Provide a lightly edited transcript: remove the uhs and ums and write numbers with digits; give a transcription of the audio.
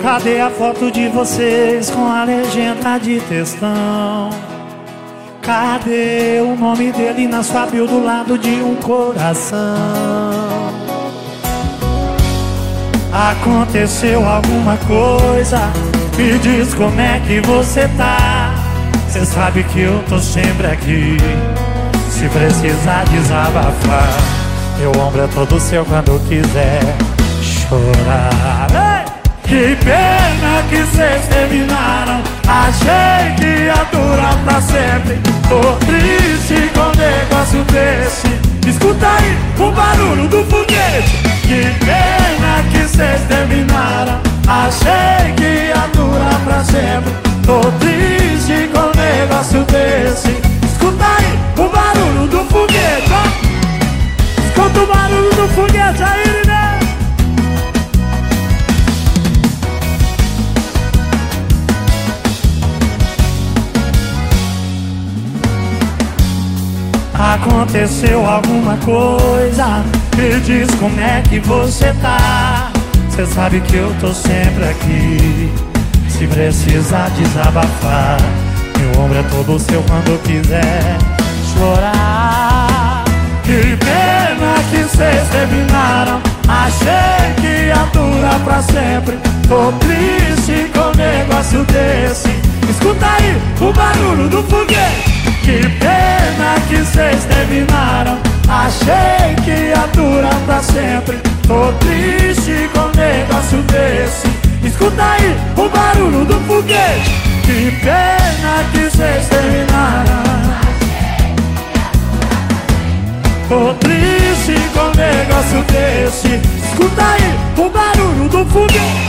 Cadê a foto de vocês com a legenda de textão? Cadê o nome dele na sua bio do lado de um coração? Aconteceu alguma coisa? Me diz como é que você tá. Cê sabe que eu tô sempre aqui, se precisar desabafar. Meu ombro é todo seu quando quiser chorar. Ei! Que pena que cês terminaram. Achei que ia durar pra sempre. Tô triste com um negócio desse. Escuta aí o barulho do foguete. Que pena que cês terminaram. Achei que ia durar pra sempre. Tô triste com um negócio desse. Escuta aí o barulho do foguete, ó. Escuta o barulho do foguete aí, né? Aconteceu alguma coisa? Me diz como é que você tá. Cê sabe que eu tô sempre aqui, se precisar desabafar. Meu ombro é todo seu quando quiser chorar. Que pena que cês terminaram. Achei que ia durar pra sempre. Tô triste com um negócio desse. Escuta aí o barulho do foguete. Que pena que cês terminaram. Achei que ia durar pra sempre. Tô triste com um negócio desse. Escuta aí o barulho do foguete. Que pena que cês terminaram. Tô triste com um negócio desse. Escuta aí o barulho do foguete.